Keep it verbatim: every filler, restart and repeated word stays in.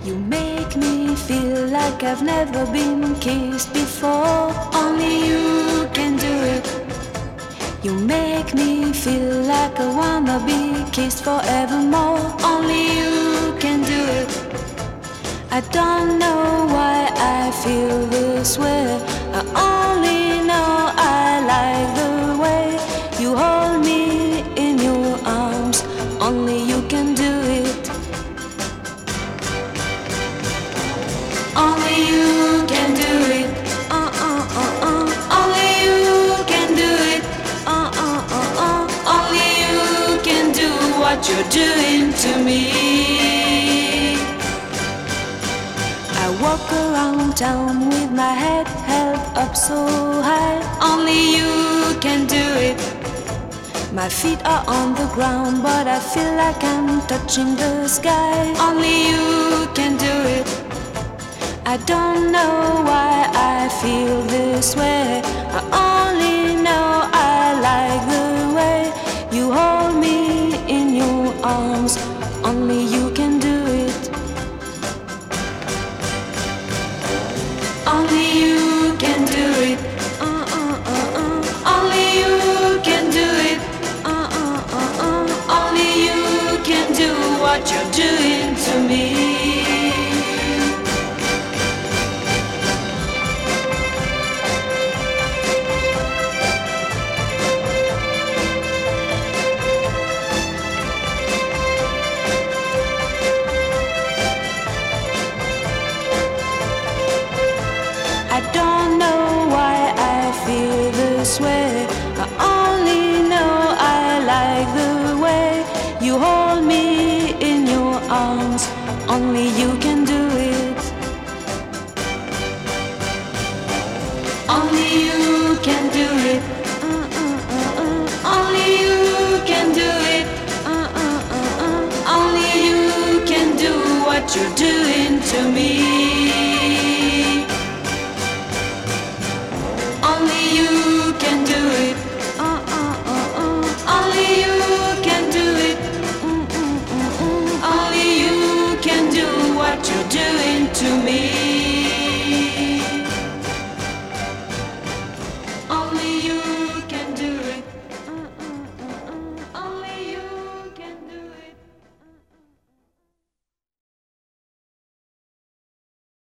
You make me feel like I've never been kissed before. Only you can do it. You make me feel like I wanna be kissed forevermore. Only you can do it. I don't know why I feel this way. I only know I like the way you hold me in your arms. Only you can do it. Only you can do it. Uh uh uh uh. Only you can do it. Uh uh uh uh. Only you can do what you're doing to me. I walk around town with my head held up so high. Only you can do it. My feet are on the ground, but I feel like I'm touching the sky. Only you can do it. I don't know why I feel this way. I only know I like the way you hold me in your arms. Only you can do it. Only you can do it. Uh uh uh uh. Only you can do it. Uh uh uh uh. Only you can do what you're doing to me. I don't know why I feel this way. I only know I like the way you hold me in your arms. Only you can do it. Only you can do it. Uh, uh, uh, uh. Only you can do it. Uh, uh, uh, uh. Only you can do what you're doing to me.